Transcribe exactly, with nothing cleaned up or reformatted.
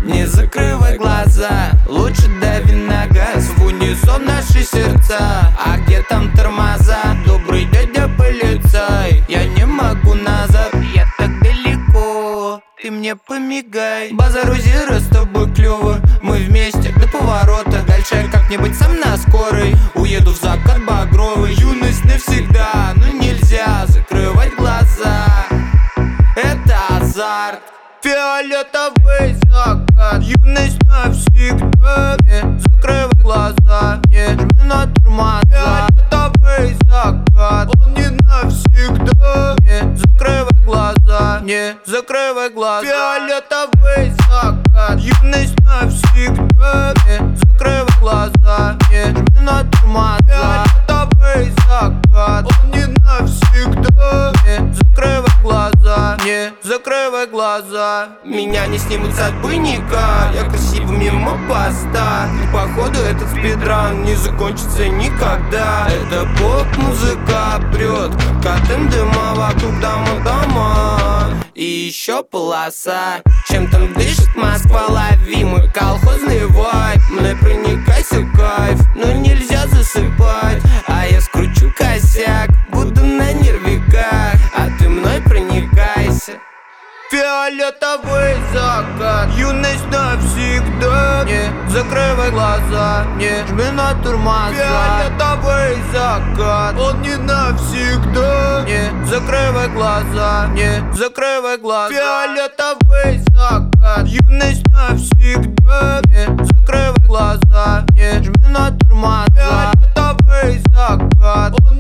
не закрывай глаза. Лучше дави на газ, в унисон наши сердца. А где там тормоза? Добрый дядя полицай, я не могу назад, я так далеко, ты мне помигай. Базару зира, с тобой клёво, мы вместе до поворота. Дальше я как-нибудь сам на скорой уеду в закат багровый. Юность навсегда, но нельзя закрывать глаза, это азарт. Фиолетовый закат, юность навсегда, не закрывай глаза, не жми на тормоза. Фиолетовый закат, он не навсегда, не закрывай глаза, не закрывай глаза. Фиолетовый закат, юность навсегда, не закрывай глаза, не жми на тормоза. Фиолетовый закат, он не навсегда, не закрывай глаза, не закрывай глаза. Меня не снимут с отбойника, я красиво мимо поста. И походу этот спидран не закончится никогда. Это поп-музыка прет, катым дыма вокруг дома-дома. И еще полоса, чем там дышит Москва, лови мой колхозный вайб. Мной проникайся кайф, но нельзя засыпать. А я скручу косяк, буду на нервиках, а ты мной проникайся. Фиолетовый закат, юность навсегда, не закрывай глаза, не жми на тормоза. Фиолетовый закат, он не навсегда, не закрывай глаза, не закрывай глаза. Фиолетовый закат, юность навсегда, не закрывай глаза, не жми на тормоза. Фиолетовый закат, он